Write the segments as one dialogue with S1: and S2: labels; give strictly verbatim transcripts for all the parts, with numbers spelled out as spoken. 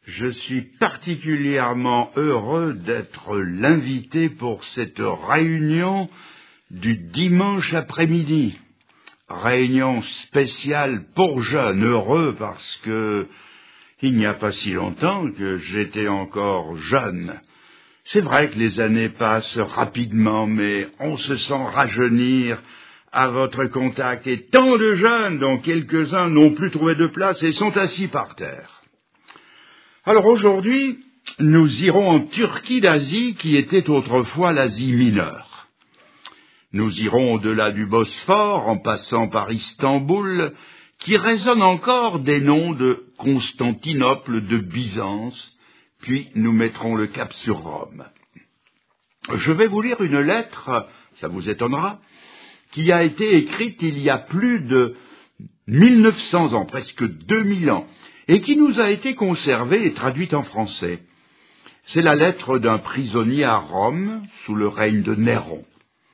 S1: Je suis particulièrement heureux d'être l'invité pour cette réunion du dimanche après-midi. Réunion spéciale pour jeunes, heureux parce que il n'y a pas si longtemps que j'étais encore jeune. C'est vrai que les années passent rapidement, mais on se sent rajeunir à votre contact. Et tant de jeunes, dont quelques-uns n'ont plus trouvé de place et sont assis par terre. Alors aujourd'hui, nous irons en Turquie d'Asie, qui était autrefois l'Asie mineure. Nous irons au-delà du Bosphore, en passant par Istanbul, qui résonne encore des noms de Constantinople, de Byzance, puis nous mettrons le cap sur Rome. Je vais vous lire une lettre, ça vous étonnera, qui a été écrite il y a plus de mille neuf cents ans, presque deux mille ans, et qui nous a été conservée et traduite en français. C'est la lettre d'un prisonnier à Rome, sous le règne de Néron.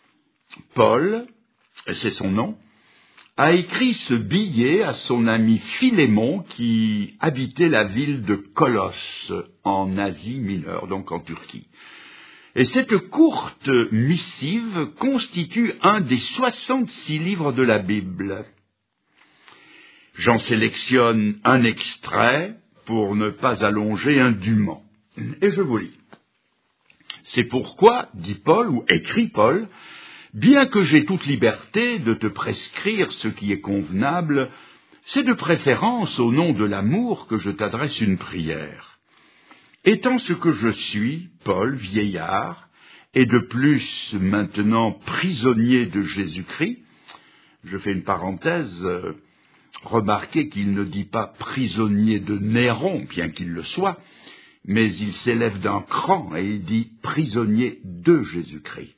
S1: Paul, c'est son nom, a écrit ce billet à son ami Philémon, qui habitait la ville de Colosse, en Asie mineure, donc en Turquie. Et cette courte missive constitue un des soixante-six livres de la Bible. J'en sélectionne un extrait pour ne pas allonger indûment. Et je vous lis. C'est pourquoi, dit Paul, ou écrit Paul, bien que j'ai toute liberté de te prescrire ce qui est convenable, c'est de préférence au nom de l'amour que je t'adresse une prière. Étant ce que je suis, Paul, vieillard, et de plus maintenant prisonnier de Jésus-Christ, je fais une parenthèse, euh, remarquez qu'il ne dit pas prisonnier de Néron, bien qu'il le soit, mais il s'élève d'un cran et il dit prisonnier de Jésus-Christ.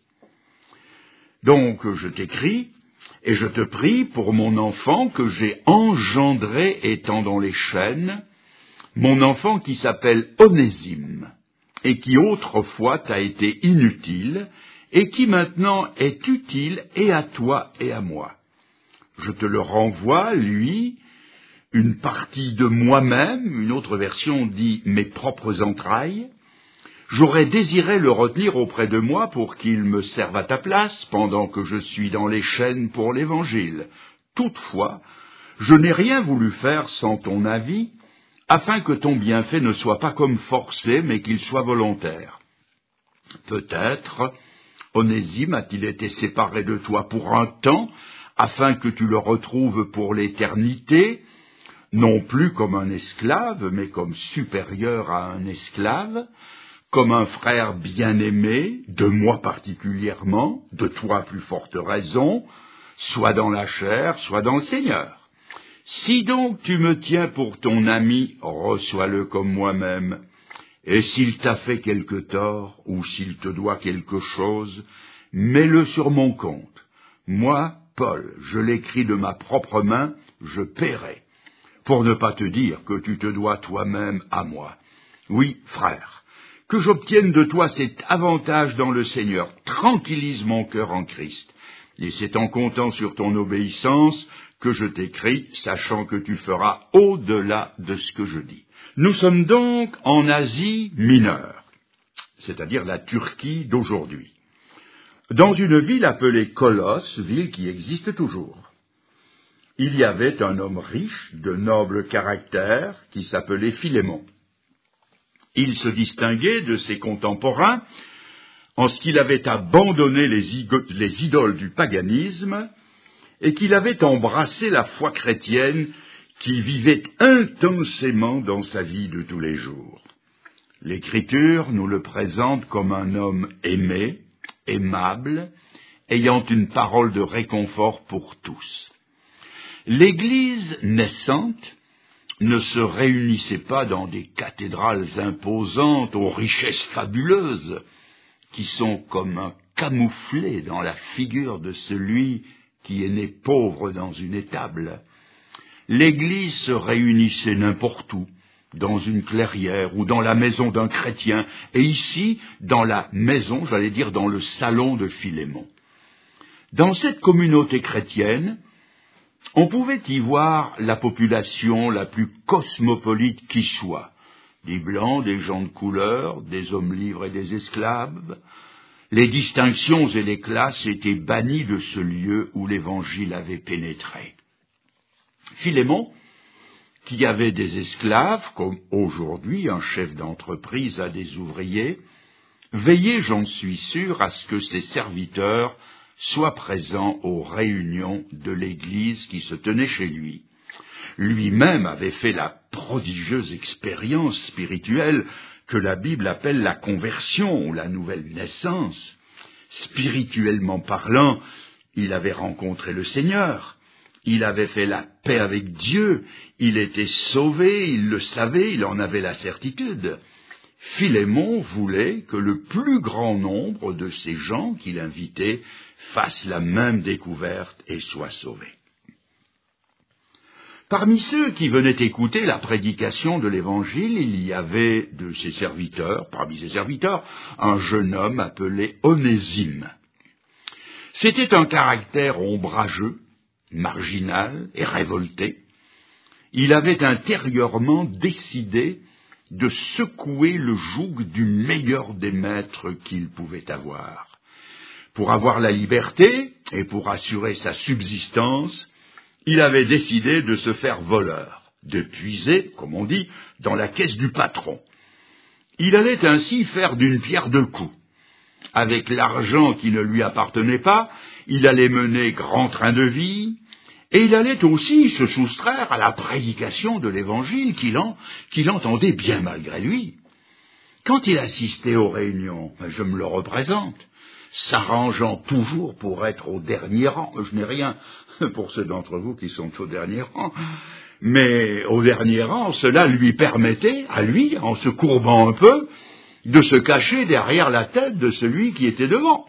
S1: Donc je t'écris et je te prie pour mon enfant que j'ai engendré étant dans les chaînes, mon enfant qui s'appelle Onésime, et qui autrefois t'a été inutile, et qui maintenant est utile et à toi et à moi. Je te le renvoie, lui, une partie de moi-même, une autre version dit mes propres entrailles. J'aurais désiré le retenir auprès de moi pour qu'il me serve à ta place pendant que je suis dans les chaînes pour l'Évangile. Toutefois, je n'ai rien voulu faire sans ton avis, afin que ton bienfait ne soit pas comme forcé, mais qu'il soit volontaire. Peut-être, Onésime a-t-il été séparé de toi pour un temps, afin que tu le retrouves pour l'éternité, non plus comme un esclave, mais comme supérieur à un esclave, comme un frère bien-aimé, de moi particulièrement, de toi à plus forte raison, soit dans la chair, soit dans le Seigneur. Si donc tu me tiens pour ton ami, reçois-le comme moi-même. Et s'il t'a fait quelque tort, ou s'il te doit quelque chose, mets-le sur mon compte. Moi, Paul, je l'écris de ma propre main, je paierai, pour ne pas te dire que tu te dois toi-même à moi. Oui, frère, que j'obtienne de toi cet avantage dans le Seigneur, tranquillise mon cœur en Christ. Et c'est en comptant sur ton obéissance que je t'écris, sachant que tu feras au-delà de ce que je dis. Nous sommes donc en Asie mineure, c'est-à-dire la Turquie d'aujourd'hui, dans une ville appelée Colosse, ville qui existe toujours. Il y avait un homme riche, de noble caractère, qui s'appelait Philémon. Il se distinguait de ses contemporains en ce qu'il avait abandonné les, igo- les idoles du paganisme et qu'il avait embrassé la foi chrétienne qui vivait intensément dans sa vie de tous les jours. L'Écriture nous le présente comme un homme aimé, aimable, ayant une parole de réconfort pour tous. L'Église naissante ne se réunissait pas dans des cathédrales imposantes aux richesses fabuleuses, qui sont comme un camouflet dans la figure de celui qui est né pauvre dans une étable. L'Église se réunissait n'importe où, dans une clairière ou dans la maison d'un chrétien, et ici, dans la maison, j'allais dire dans le salon de Philémon. Dans cette communauté chrétienne, on pouvait y voir la population la plus cosmopolite qui soit, des blancs, des gens de couleur, des hommes libres et des esclaves. Les distinctions et les classes étaient bannies de ce lieu où l'Évangile avait pénétré. Philémon, qui avait des esclaves, comme aujourd'hui un chef d'entreprise a des ouvriers, veillait, j'en suis sûr, à ce que ses serviteurs soient présents aux réunions de l'Église qui se tenait chez lui. Lui-même avait fait la prodigieuse expérience spirituelle que la Bible appelle la conversion ou la nouvelle naissance. Spirituellement parlant, il avait rencontré le Seigneur, il avait fait la paix avec Dieu, il était sauvé, il le savait, il en avait la certitude. Philémon voulait que le plus grand nombre de ces gens qu'il invitait fassent la même découverte et soient sauvés. Parmi ceux qui venaient écouter la prédication de l'Évangile, il y avait de ses serviteurs, parmi ses serviteurs, un jeune homme appelé Onésime. C'était un caractère ombrageux, marginal et révolté. Il avait intérieurement décidé de secouer le joug du meilleur des maîtres qu'il pouvait avoir. Pour avoir la liberté et pour assurer sa subsistance, il avait décidé de se faire voleur, de puiser, comme on dit, dans la caisse du patron. Il allait ainsi faire d'une pierre deux coups. Avec l'argent qui ne lui appartenait pas, il allait mener grand train de vie, et il allait aussi se soustraire à la prédication de l'Évangile qu'il en, qu'il entendait bien malgré lui. Quand il assistait aux réunions, je me le représente, s'arrangeant toujours pour être au dernier rang. Je n'ai rien pour ceux d'entre vous qui sont au dernier rang, mais au dernier rang, cela lui permettait, à lui, en se courbant un peu, de se cacher derrière la tête de celui qui était devant.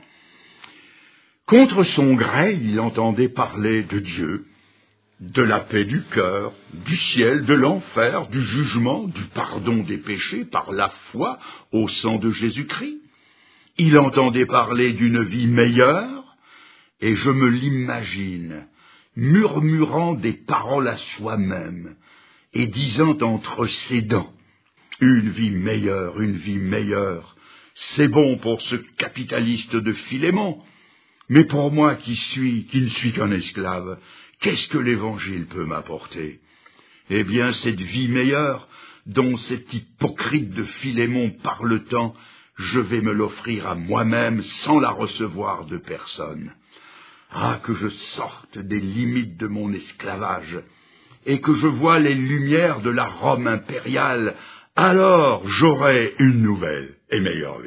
S1: Contre son gré, il entendait parler de Dieu, de la paix du cœur, du ciel, de l'enfer, du jugement, du pardon des péchés par la foi au sang de Jésus-Christ. Il entendait parler d'une vie meilleure, et je me l'imagine murmurant des paroles à soi-même et disant entre ses dents, « Une vie meilleure, une vie meilleure, c'est bon pour ce capitaliste de Philémon, mais pour moi qui suis, qui ne suis qu'un esclave, qu'est-ce que l'Évangile peut m'apporter? Eh bien, cette vie meilleure, dont cet hypocrite de Philémon parle tant, je vais me l'offrir à moi-même sans la recevoir de personne. Ah, que je sorte des limites de mon esclavage, et que je vois les lumières de la Rome impériale, alors j'aurai une nouvelle et meilleure vie. »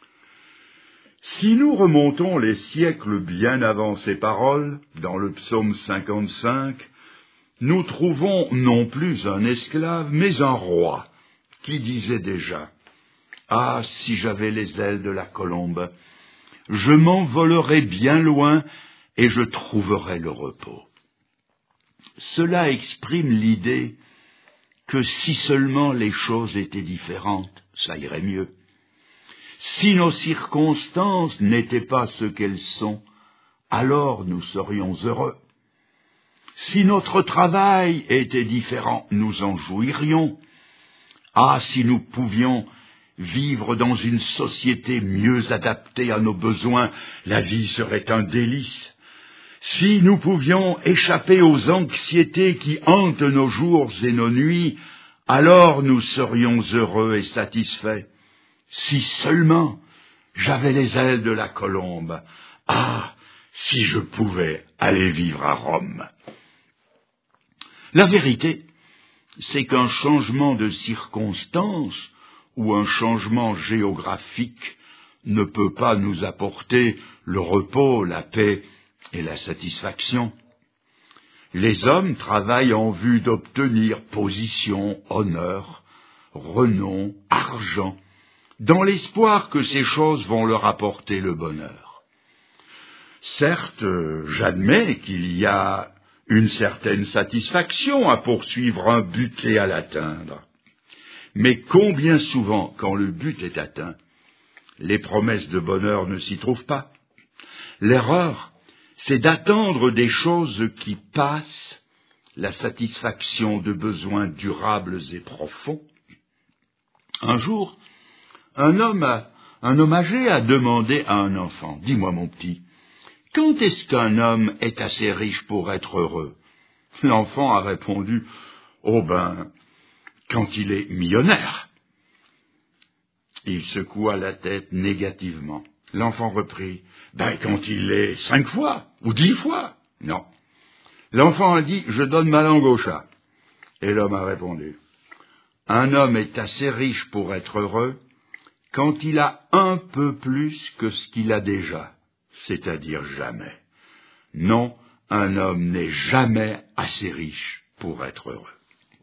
S1: Si nous remontons les siècles bien avant ces paroles, dans le psaume cinquante-cinq, nous trouvons non plus un esclave, mais un roi, qui disait déjà « Ah, si j'avais les ailes de la colombe, je m'envolerais bien loin et je trouverais le repos. » Cela exprime l'idée que si seulement les choses étaient différentes, ça irait mieux. Si nos circonstances n'étaient pas ce qu'elles sont, alors nous serions heureux. Si notre travail était différent, nous en jouirions. Ah, si nous pouvions vivre dans une société mieux adaptée à nos besoins, la vie serait un délice. Si nous pouvions échapper aux anxiétés qui hantent nos jours et nos nuits, alors nous serions heureux et satisfaits. Si seulement j'avais les ailes de la colombe, ah, si je pouvais aller vivre à Rome. La vérité, c'est qu'un changement de circonstance ou un changement géographique ne peut pas nous apporter le repos, la paix et la satisfaction. Les hommes travaillent en vue d'obtenir position, honneur, renom, argent, dans l'espoir que ces choses vont leur apporter le bonheur. Certes, j'admets qu'il y a une certaine satisfaction à poursuivre un but et à l'atteindre. Mais combien souvent, quand le but est atteint, les promesses de bonheur ne s'y trouvent pas? L'erreur, c'est d'attendre des choses qui passent, la satisfaction de besoins durables et profonds. Un jour, un homme, a, un homme âgé a demandé à un enfant, « Dis-moi, mon petit, quand est-ce qu'un homme est assez riche pour être heureux ?» L'enfant a répondu, « Oh ben, quand il est millionnaire. » Il secoua la tête négativement. L'enfant reprit, « Ben, quand il est cinq fois ou dix fois. » Non. L'enfant a dit, « Je donne ma langue au chat. » Et l'homme a répondu, « Un homme est assez riche pour être heureux quand il a un peu plus que ce qu'il a déjà, c'est-à-dire jamais. Non, un homme n'est jamais assez riche pour être heureux. »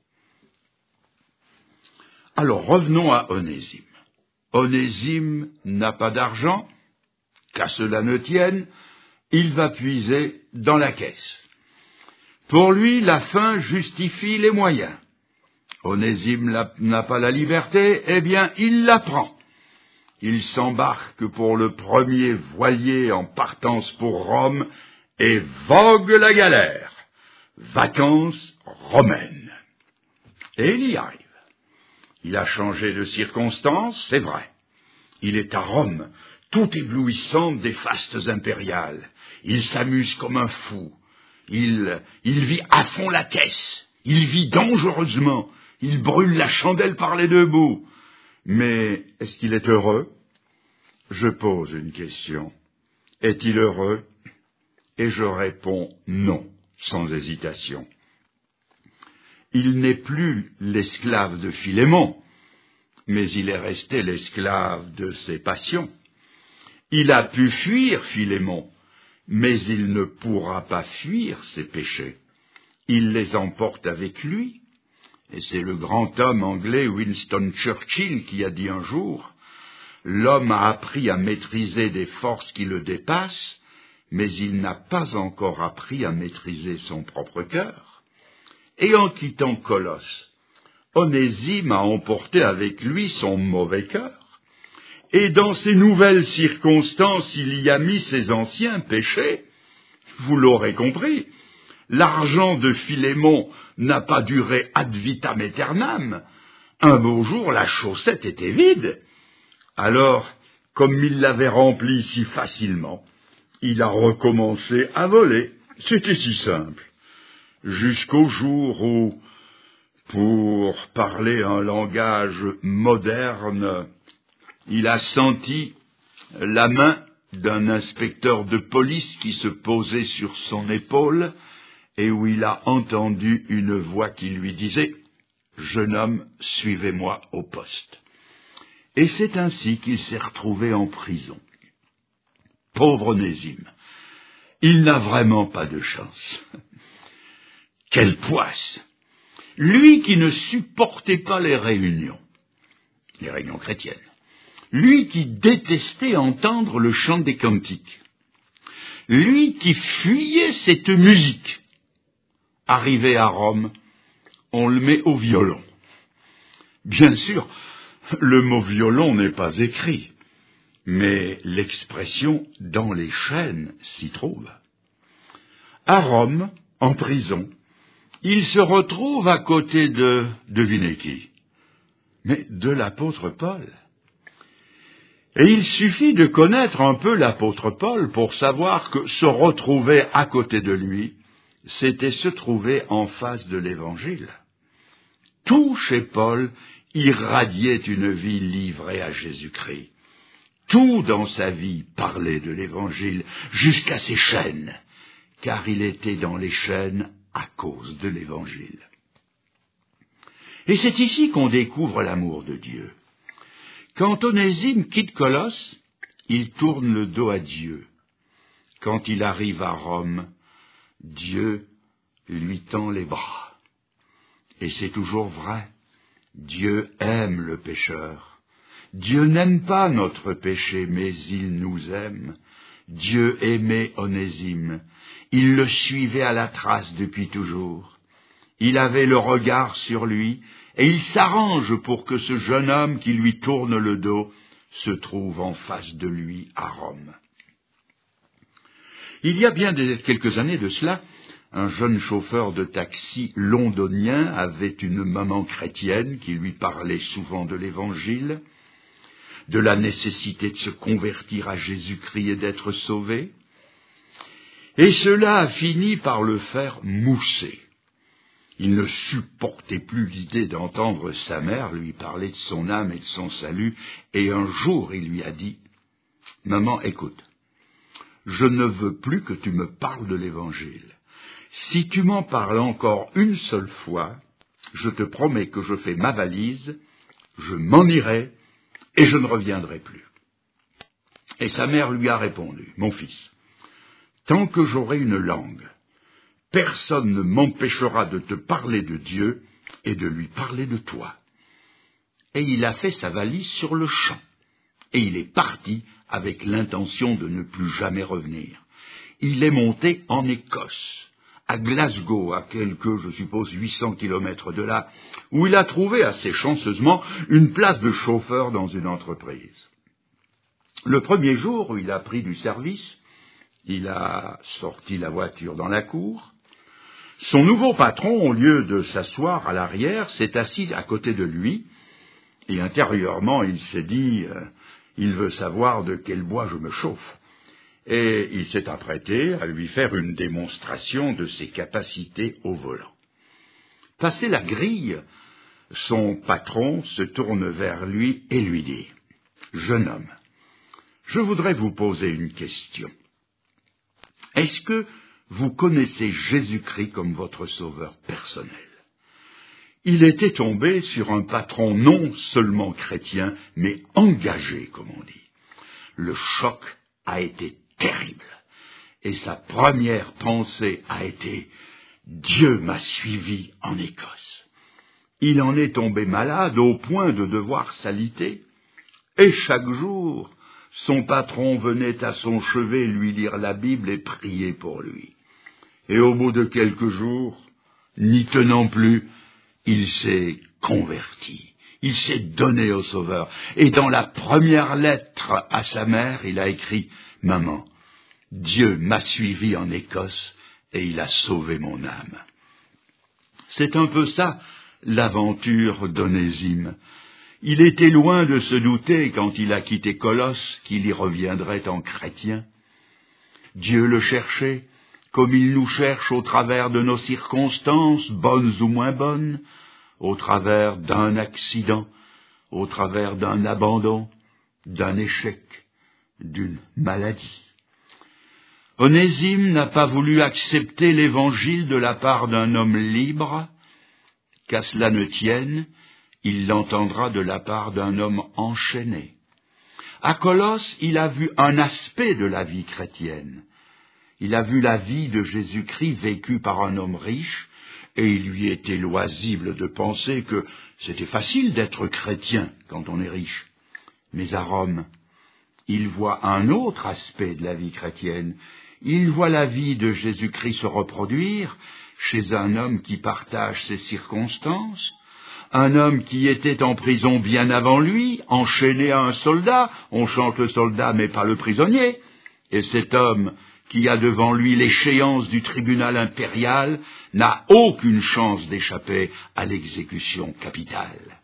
S1: Alors revenons à Onésime. Onésime n'a pas d'argent, qu'à cela ne tienne, il va puiser dans la caisse. Pour lui, la fin justifie les moyens. Onésime n'a pas la liberté, eh bien, il la prend. Il s'embarque pour le premier voilier en partance pour Rome et vogue la galère. Vacances romaines. Et il y arrive. Il a changé de circonstances, c'est vrai. Il est à Rome, tout éblouissant des fastes impériales. Il s'amuse comme un fou. Il, il vit à fond la caisse. Il vit dangereusement. Il brûle la chandelle par les deux bouts. Mais est-ce qu'il est heureux? Je pose une question. Est-il heureux? Et je réponds non, sans hésitation. Il n'est plus l'esclave de Philémon, mais il est resté l'esclave de ses passions. Il a pu fuir Philémon, mais il ne pourra pas fuir ses péchés. Il les emporte avec lui. Et c'est le grand homme anglais Winston Churchill qui a dit un jour, « L'homme a appris à maîtriser des forces qui le dépassent, mais il n'a pas encore appris à maîtriser son propre cœur. » Et en quittant Colosse, Onésime a emporté avec lui son mauvais cœur, et dans ces nouvelles circonstances, il y a mis ses anciens péchés. Vous l'aurez compris, l'argent de Philémon n'a pas duré ad vitam aeternam. Un beau jour, la chaussette était vide. Alors, comme il l'avait remplie si facilement, il a recommencé à voler. C'était si simple. Jusqu'au jour où, pour parler un langage moderne, il a senti la main d'un inspecteur de police qui se posait sur son épaule et où il a entendu une voix qui lui disait « Jeune homme, suivez-moi au poste ». Et c'est ainsi qu'il s'est retrouvé en prison. Pauvre Onésime, il n'a vraiment pas de chance. Quelle poisse! Lui qui ne supportait pas les réunions, les réunions chrétiennes, lui qui détestait entendre le chant des cantiques, lui qui fuyait cette musique, arrivé à Rome, on le met au violon. Bien sûr, le mot violon n'est pas écrit, mais l'expression « dans les chaînes » s'y trouve. À Rome, en prison, il se retrouve à côté de, devinez qui, mais de l'apôtre Paul. Et il suffit de connaître un peu l'apôtre Paul pour savoir que se retrouver à côté de lui, c'était se trouver en face de l'Évangile. Tout chez Paul irradiait une vie livrée à Jésus-Christ. Tout dans sa vie parlait de l'Évangile, jusqu'à ses chaînes, car il était dans les chaînes à cause de l'Évangile. Et c'est ici qu'on découvre l'amour de Dieu. Quand Onésime quitte Colosse, il tourne le dos à Dieu. Quand il arrive à Rome, Dieu lui tend les bras. Et c'est toujours vrai, Dieu aime le pécheur. Dieu n'aime pas notre péché, mais il nous aime. Dieu aimait Onésime. Il le suivait à la trace depuis toujours. Il avait le regard sur lui, et il s'arrange pour que ce jeune homme qui lui tourne le dos se trouve en face de lui à Rome. Il y a bien des, quelques années de cela, un jeune chauffeur de taxi londonien avait une maman chrétienne qui lui parlait souvent de l'Évangile, de la nécessité de se convertir à Jésus-Christ et d'être sauvé, et cela a fini par le faire mousser. Il ne supportait plus l'idée d'entendre sa mère lui parler de son âme et de son salut, et un jour il lui a dit « Maman, écoute, je ne veux plus que tu me parles de l'Évangile. Si tu m'en parles encore une seule fois, je te promets que je fais ma valise, je m'en irai et je ne reviendrai plus. » Et sa mère lui a répondu « Mon fils, tant que j'aurai une langue, personne ne m'empêchera de te parler de Dieu et de lui parler de toi. » Et il a fait sa valise sur le champ, et il est parti avec l'intention de ne plus jamais revenir. Il est monté en Écosse, à Glasgow, à quelques, je suppose, huit cents kilomètres de là, où il a trouvé assez chanceusement une place de chauffeur dans une entreprise. Le premier jour où il a pris du service, il a sorti la voiture dans la cour. Son nouveau patron, au lieu de s'asseoir à l'arrière, s'est assis à côté de lui, et intérieurement il s'est dit euh, « Il veut savoir de quel bois je me chauffe ». Et il s'est apprêté à lui faire une démonstration de ses capacités au volant. Passé la grille, son patron se tourne vers lui et lui dit « Jeune homme, je voudrais vous poser une question. Est-ce que vous connaissez Jésus-Christ comme votre sauveur personnel ?» Il était tombé sur un patron non seulement chrétien, mais engagé, comme on dit. Le choc a été terrible, et sa première pensée a été « Dieu m'a suivi en Écosse ». Il en est tombé malade au point de devoir s'aliter, et chaque jour, son patron venait à son chevet lui lire la Bible et prier pour lui. Et au bout de quelques jours, n'y tenant plus, il s'est converti, il s'est donné au Sauveur. Et dans la première lettre à sa mère, il a écrit « Maman, Dieu m'a suivi en Écosse et il a sauvé mon âme. » C'est un peu ça, l'aventure d'Onésime. Il était loin de se douter, quand il a quitté Colosse, qu'il y reviendrait en chrétien. Dieu le cherchait, comme il nous cherche au travers de nos circonstances, bonnes ou moins bonnes, au travers d'un accident, au travers d'un abandon, d'un échec, d'une maladie. Onésime n'a pas voulu accepter l'Évangile de la part d'un homme libre. Qu'à cela ne tienne, il l'entendra de la part d'un homme enchaîné. À Colosse, il a vu un aspect de la vie chrétienne. Il a vu la vie de Jésus-Christ vécue par un homme riche, et il lui était loisible de penser que c'était facile d'être chrétien quand on est riche. Mais à Rome, il voit un autre aspect de la vie chrétienne. Il voit la vie de Jésus-Christ se reproduire chez un homme qui partage ses circonstances, un homme qui était en prison bien avant lui, enchaîné à un soldat, on chante le soldat mais pas le prisonnier, et cet homme qui a devant lui l'échéance du tribunal impérial n'a aucune chance d'échapper à l'exécution capitale.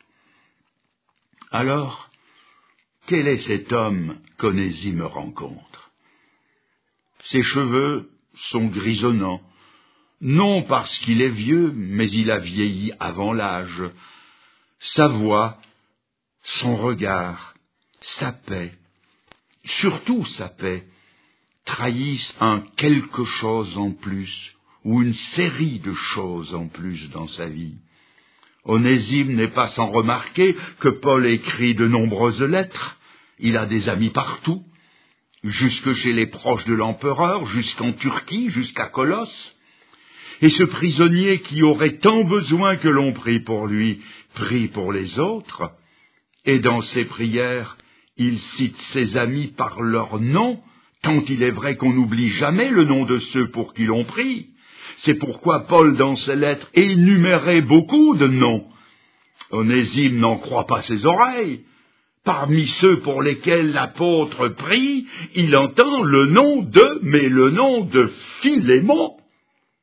S1: Alors, quel est cet homme qu'Onésime rencontre? Ses cheveux sont grisonnants, non parce qu'il est vieux, mais il a vieilli avant l'âge. Sa voix, son regard, sa paix, surtout sa paix, trahissent un quelque chose en plus, ou une série de choses en plus dans sa vie. Onésime n'est pas sans remarquer que Paul écrit de nombreuses lettres, il a des amis partout, jusque chez les proches de l'empereur, jusqu'en Turquie, jusqu'à Colosse. Et ce prisonnier qui aurait tant besoin que l'on prie pour lui, prie pour les autres, et dans ses prières, il cite ses amis par leur nom, tant il est vrai qu'on n'oublie jamais le nom de ceux pour qui l'on prie. C'est pourquoi Paul, dans ses lettres, énumérait beaucoup de noms. Onésime n'en croit pas ses oreilles. Parmi ceux pour lesquels l'apôtre prie, il entend le nom de, mais le nom de Philémon.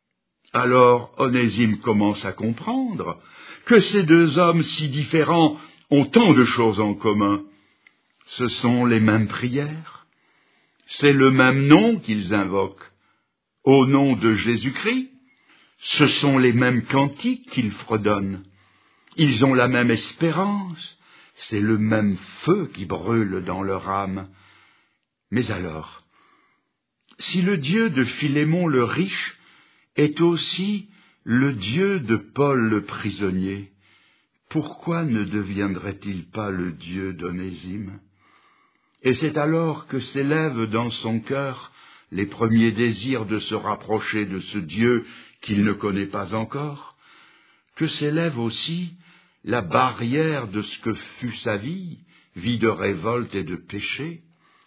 S1: Alors Onésime commence à comprendre que ces deux hommes si différents ont tant de choses en commun. Ce sont les mêmes prières, c'est le même nom qu'ils invoquent, au nom de Jésus-Christ, ce sont les mêmes cantiques qu'ils fredonnent, ils ont la même espérance, c'est le même feu qui brûle dans leur âme. Mais alors, si le Dieu de Philémon le riche est aussi le Dieu de Paul le prisonnier, pourquoi ne deviendrait-il pas le Dieu d'Onésime? Et c'est alors que s'élèvent dans son cœur les premiers désirs de se rapprocher de ce Dieu qu'il ne connaît pas encore, que s'élève aussi la barrière de ce que fut sa vie, vie de révolte et de péché.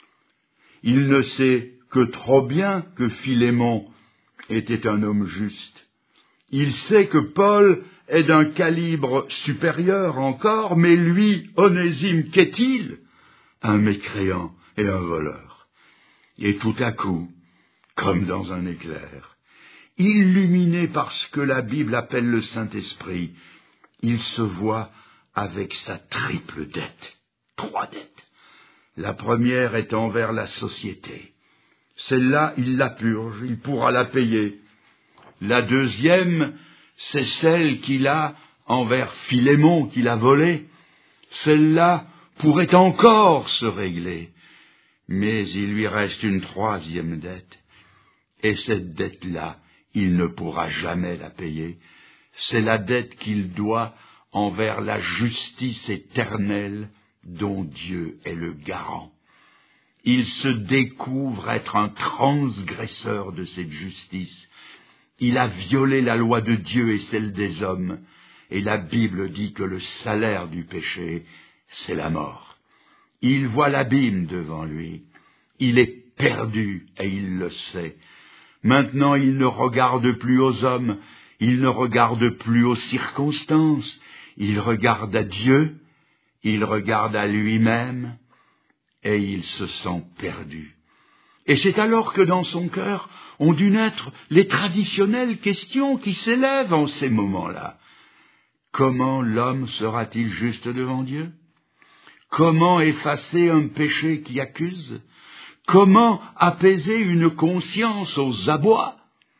S1: Il ne sait que trop bien que Philémon était un homme juste. Il sait que Paul est d'un calibre supérieur encore, mais lui, Onésime, qu'est-il? Un mécréant et un voleur. Et tout à coup, comme dans un éclair, illuminé par ce que la Bible appelle le Saint-Esprit, il se voit avec sa triple dette, trois dettes. La première est envers la société. Celle-là, il la purge, il pourra la payer. La deuxième, c'est celle qu'il a envers Philémon, qu'il a volée. Celle-là pourrait encore se régler. Mais il lui reste une troisième dette. Et cette dette-là, il ne pourra jamais la payer. C'est la dette qu'il doit envers la justice éternelle dont Dieu est le garant. Il se découvre être un transgresseur de cette justice. Il a violé la loi de Dieu et celle des hommes, et la Bible dit que le salaire du péché, c'est la mort. Il voit l'abîme devant lui. Il est perdu et il le sait. Maintenant, il ne regarde plus aux hommes, il ne regarde plus aux circonstances, il regarde à Dieu, il regarde à lui-même, et il se sent perdu. Et c'est alors que dans son cœur ont dû naître les traditionnelles questions qui s'élèvent en ces moments-là. Comment l'homme sera-t-il juste devant Dieu? Comment effacer un péché qui accuse? Comment apaiser une conscience aux abois?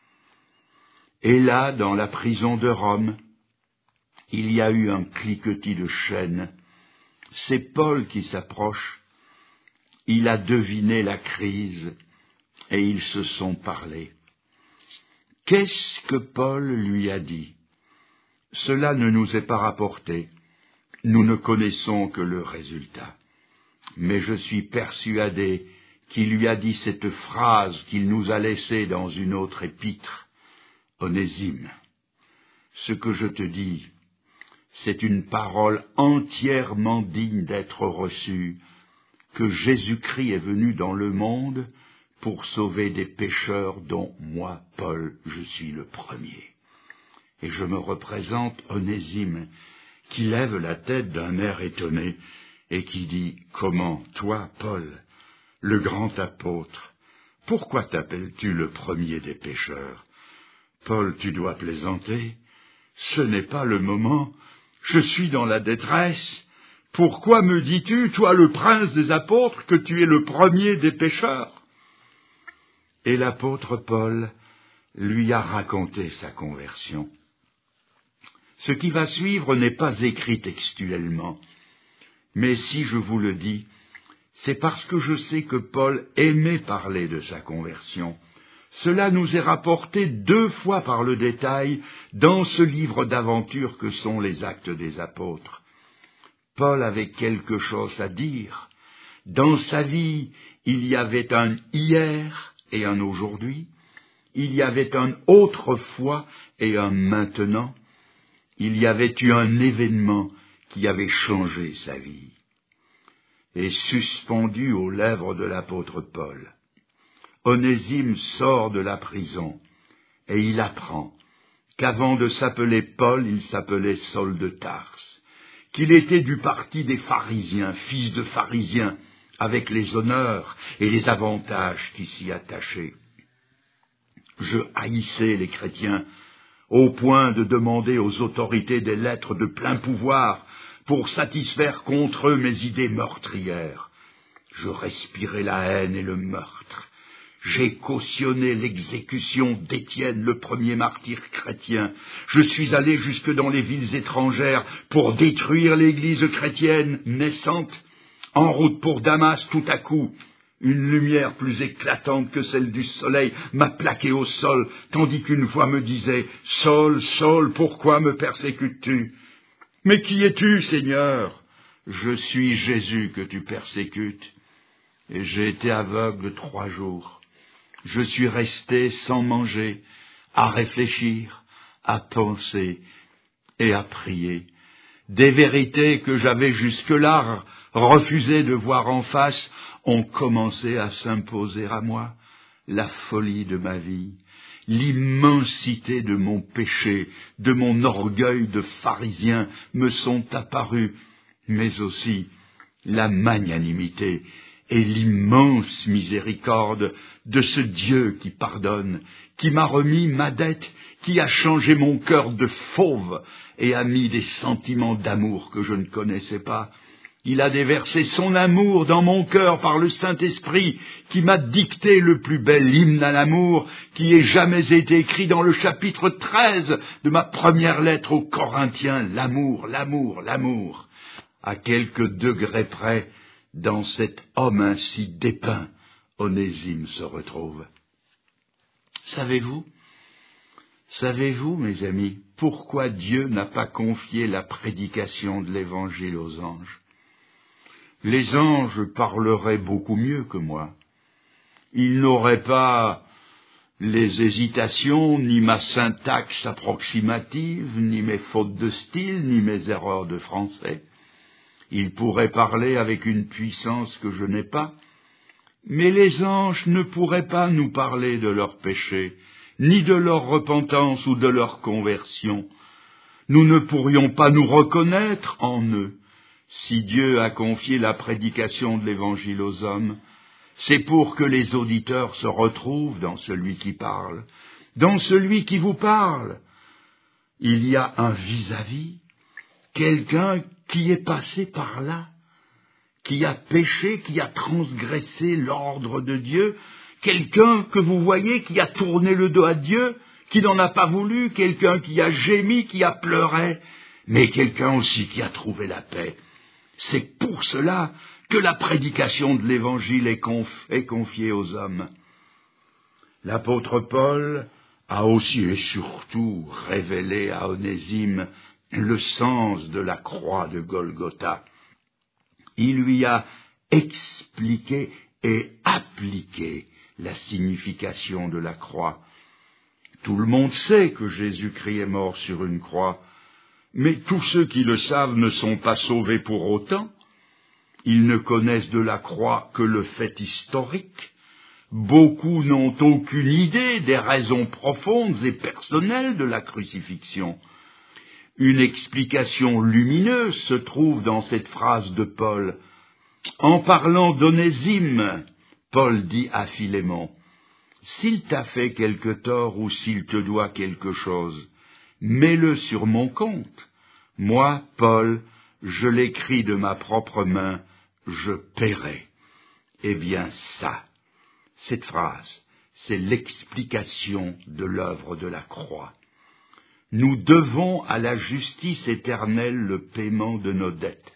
S1: Et là, dans la prison de Rome, il y a eu un cliquetis de chaînes. C'est Paul qui s'approche. Il a deviné la crise et ils se sont parlé. Qu'est-ce que Paul lui a dit? Cela ne nous est pas rapporté. Nous ne connaissons que le résultat. Mais je suis persuadé qu'il lui a dit cette phrase qu'il nous a laissée dans une autre épître. Onésime, ce que je te dis, c'est une parole entièrement digne d'être reçue, que Jésus-Christ est venu dans le monde pour sauver des pécheurs dont moi, Paul, je suis le premier. Et je me représente Onésime, qui lève la tête d'un air étonné et qui dit « Comment, toi, Paul, le grand apôtre, pourquoi t'appelles-tu le premier des pécheurs? Paul, tu dois plaisanter. Ce n'est pas le moment. Je suis dans la détresse. Pourquoi me dis-tu, toi le prince des apôtres, que tu es le premier des pécheurs ?» Et l'apôtre Paul lui a raconté sa conversion. Ce qui va suivre n'est pas écrit textuellement, mais si je vous le dis, c'est parce que je sais que Paul aimait parler de sa conversion. Cela nous est rapporté deux fois par le détail dans ce livre d'aventures que sont les Actes des Apôtres. Paul avait quelque chose à dire. Dans sa vie, il y avait un hier et un aujourd'hui. Il y avait un autrefois et un maintenant. Il y avait eu un événement qui avait changé sa vie. Et suspendu aux lèvres de l'apôtre Paul, Onésime sort de la prison et il apprend qu'avant de s'appeler Paul, il s'appelait Saul de Tarse, qu'il était du parti des pharisiens, fils de pharisiens, avec les honneurs et les avantages qui s'y attachaient. Je haïssais les chrétiens au point de demander aux autorités des lettres de plein pouvoir pour satisfaire contre eux mes idées meurtrières. Je respirais la haine et le meurtre. J'ai cautionné l'exécution d'Étienne, le premier martyr chrétien. Je suis allé jusque dans les villes étrangères pour détruire l'église chrétienne naissante. En route pour Damas, tout à coup, une lumière plus éclatante que celle du soleil m'a plaqué au sol, tandis qu'une voix me disait « Saul, Saul, pourquoi me persécutes-tu » ? « Mais qui es-tu, Seigneur ?»« Je suis Jésus que tu persécutes. » Et j'ai été aveugle trois jours. Je suis resté sans manger, à réfléchir, à penser et à prier. Des vérités que j'avais jusque-là refusé de voir en face ont commencé à s'imposer à moi. La folie de ma vie, l'immensité de mon péché, de mon orgueil de pharisien me sont apparus, mais aussi la magnanimité et l'immense miséricorde de ce Dieu qui pardonne, qui m'a remis ma dette, qui a changé mon cœur de fauve et a mis des sentiments d'amour que je ne connaissais pas. Il a déversé son amour dans mon cœur par le Saint-Esprit, qui m'a dicté le plus bel hymne à l'amour qui ait jamais été écrit dans le chapitre treize de ma première lettre aux Corinthiens. L'amour, l'amour, l'amour. À quelques degrés près, dans cet homme ainsi dépeint, Onésime se retrouve. Savez-vous, savez-vous, mes amis, pourquoi Dieu n'a pas confié la prédication de l'Évangile aux anges ? Les anges parleraient beaucoup mieux que moi. Ils n'auraient pas les hésitations, ni ma syntaxe approximative, ni mes fautes de style, ni mes erreurs de français. Ils pourraient parler avec une puissance que je n'ai pas, mais les anges ne pourraient pas nous parler de leurs péchés, ni de leur repentance ou de leur conversion. Nous ne pourrions pas nous reconnaître en eux. Si Dieu a confié la prédication de l'Évangile aux hommes, c'est pour que les auditeurs se retrouvent dans celui qui parle, dans celui qui vous parle. Il y a un vis-à-vis, quelqu'un qui est passé par là, qui a péché, qui a transgressé l'ordre de Dieu, quelqu'un que vous voyez qui a tourné le dos à Dieu, qui n'en a pas voulu, quelqu'un qui a gémi, qui a pleuré, mais quelqu'un aussi qui a trouvé la paix. C'est pour cela que la prédication de l'Évangile est, conf- est confiée aux hommes. L'apôtre Paul a aussi et surtout révélé à Onésime le sens de la croix de Golgotha. Il lui a expliqué et appliqué la signification de la croix. Tout le monde sait que Jésus-Christ est mort sur une croix, mais tous ceux qui le savent ne sont pas sauvés pour autant. Ils ne connaissent de la croix que le fait historique. Beaucoup n'ont aucune idée des raisons profondes et personnelles de la crucifixion. Une explication lumineuse se trouve dans cette phrase de Paul. En parlant d'Onésime, Paul dit à Philémon, « S'il t'a fait quelque tort ou s'il te doit quelque chose, mets-le sur mon compte. Moi, Paul, je l'écris de ma propre main, je paierai. » Eh bien ça, cette phrase, c'est l'explication de l'œuvre de la croix. Nous devons à la justice éternelle le paiement de nos dettes.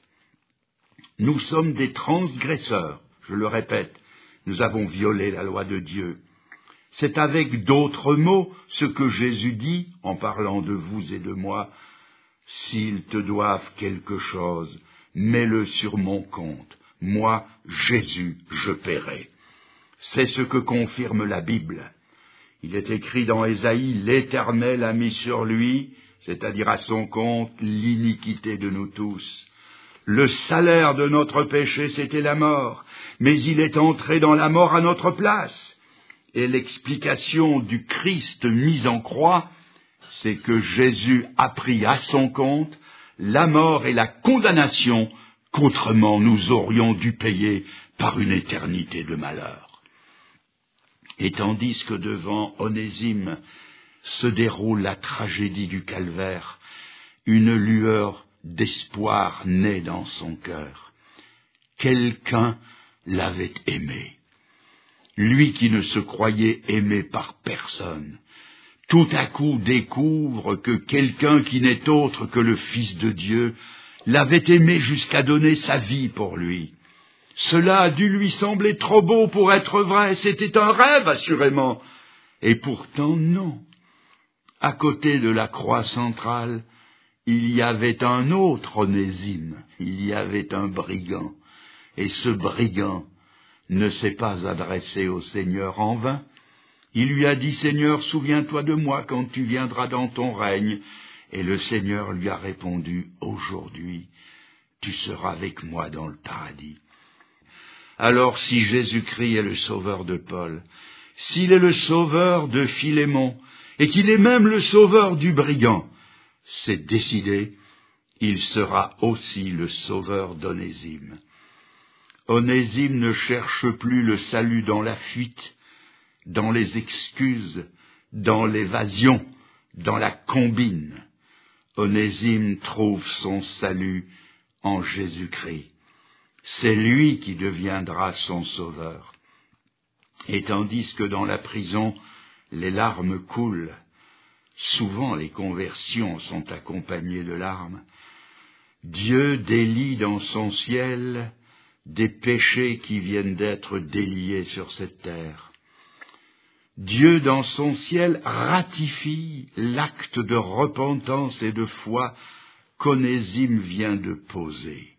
S1: Nous sommes des transgresseurs, je le répète, nous avons violé la loi de Dieu. C'est avec d'autres mots ce que Jésus dit en parlant de vous et de moi. S'ils te doivent quelque chose, mets-le sur mon compte. Moi, Jésus, je paierai. C'est ce que confirme la Bible. Il est écrit dans Ésaïe, l'Éternel a mis sur lui, c'est-à-dire à son compte, l'iniquité de nous tous. Le salaire de notre péché, c'était la mort, mais il est entré dans la mort à notre place. Et l'explication du Christ mis en croix, c'est que Jésus a pris à son compte la mort et la condamnation qu'autrement nous aurions dû payer par une éternité de malheur. Et tandis que devant Onésime, se déroule la tragédie du calvaire. Une lueur d'espoir naît dans son cœur. Quelqu'un l'avait aimé. Lui qui ne se croyait aimé par personne, tout à coup découvre que quelqu'un qui n'est autre que le Fils de Dieu l'avait aimé jusqu'à donner sa vie pour lui. Cela a dû lui sembler trop beau pour être vrai, c'était un rêve assurément, et pourtant non. À côté de la croix centrale, il y avait un autre Onésime, il y avait un brigand, et ce brigand ne s'est pas adressé au Seigneur en vain. Il lui a dit, « Seigneur, souviens-toi de moi quand tu viendras dans ton règne. » Et le Seigneur lui a répondu, « Aujourd'hui, tu seras avec moi dans le paradis. » Alors, si Jésus-Christ est le sauveur de Paul, s'il est le sauveur de Philémon, et qu'il est même le sauveur du brigand, c'est décidé, il sera aussi le sauveur d'Onésime. Onésime ne cherche plus le salut dans la fuite, dans les excuses, dans l'évasion, dans la combine. Onésime trouve son salut en Jésus-Christ. C'est lui qui deviendra son sauveur. Et tandis que dans la prison, les larmes coulent, souvent les conversions sont accompagnées de larmes, Dieu délie dans son ciel des péchés qui viennent d'être déliés sur cette terre. Dieu, dans son ciel, ratifie l'acte de repentance et de foi qu'Onésime vient de poser.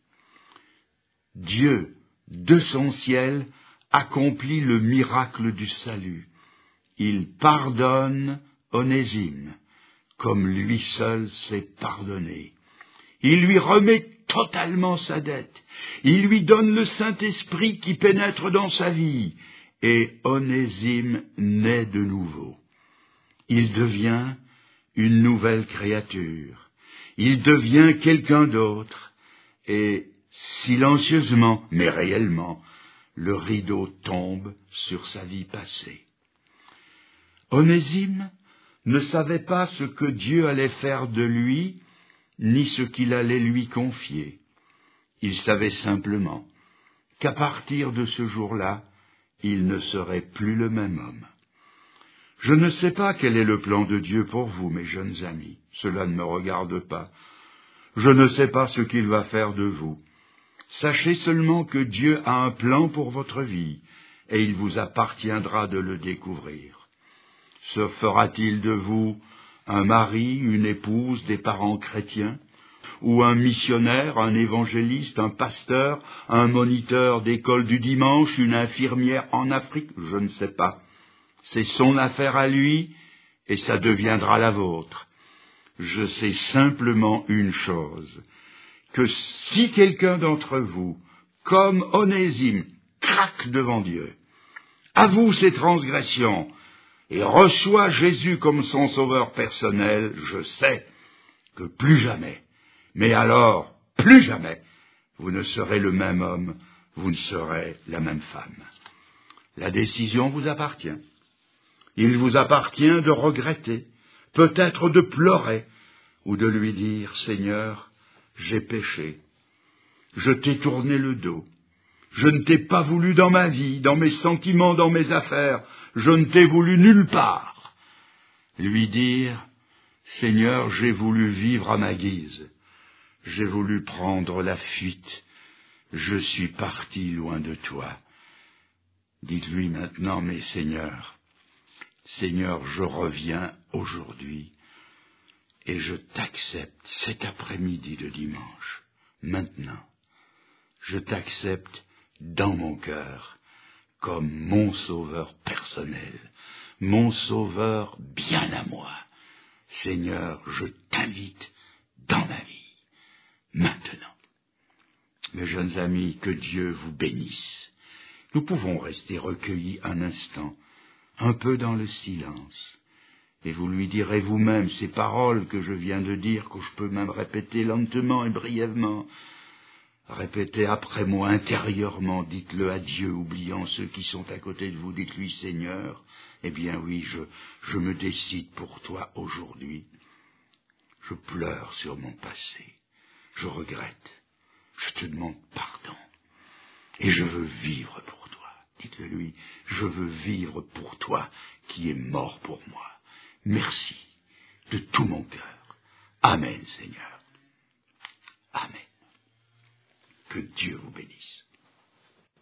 S1: Dieu, de son ciel, accomplit le miracle du salut. Il pardonne Onésime, comme lui seul s'est pardonné. Il lui remet totalement sa dette. Il lui donne le Saint-Esprit qui pénètre dans sa vie. Et Onésime naît de nouveau. Il devient une nouvelle créature. Il devient quelqu'un d'autre. Et silencieusement, mais réellement, le rideau tombe sur sa vie passée. Onésime ne savait pas ce que Dieu allait faire de lui, ni ce qu'il allait lui confier. Il savait simplement qu'à partir de ce jour-là, il ne serait plus le même homme. Je ne sais pas quel est le plan de Dieu pour vous, mes jeunes amis. Cela ne me regarde pas. Je ne sais pas ce qu'il va faire de vous. Sachez seulement que Dieu a un plan pour votre vie, et il vous appartiendra de le découvrir. Se fera-t-il de vous un mari, une épouse, des parents chrétiens, ou un missionnaire, un évangéliste, un pasteur, un moniteur d'école du dimanche, une infirmière en Afrique? Je ne sais pas. C'est son affaire à lui, et ça deviendra la vôtre. Je sais simplement une chose, que si quelqu'un d'entre vous, comme Onésime, craque devant Dieu, avoue ses transgressions, et reçoit Jésus comme son sauveur personnel, je sais que plus jamais, mais alors plus jamais, vous ne serez le même homme, vous ne serez la même femme. La décision vous appartient. Il vous appartient de regretter, peut-être de pleurer, ou de lui dire, Seigneur, j'ai péché, je t'ai tourné le dos, je ne t'ai pas voulu dans ma vie, dans mes sentiments, dans mes affaires, je ne t'ai voulu nulle part. Lui dire, Seigneur, j'ai voulu vivre à ma guise, j'ai voulu prendre la fuite, je suis parti loin de toi. Dites-lui maintenant, mais Seigneur, Seigneur, je reviens aujourd'hui et je t'accepte cet après-midi de dimanche. Maintenant, je t'accepte dans mon cœur comme mon sauveur personnel, mon sauveur bien à moi. Seigneur, je t'invite dans ma vie, maintenant. Mes jeunes amis, que Dieu vous bénisse. Nous pouvons rester recueillis un instant, un peu dans le silence, et vous lui direz vous-même ces paroles que je viens de dire, que je peux même répéter lentement et brièvement. Répétez après moi intérieurement, dites-le à Dieu, oubliant ceux qui sont à côté de vous, dites-lui, Seigneur, Eh bien oui, je, je me décide pour toi aujourd'hui. Je pleure sur mon passé. Je regrette. Je te demande pardon. Et je veux vivre pour toi. Dites-le lui, je veux vivre pour toi qui es mort pour moi. Merci de tout mon cœur. Amen, Seigneur. Amen. Que Dieu vous bénisse.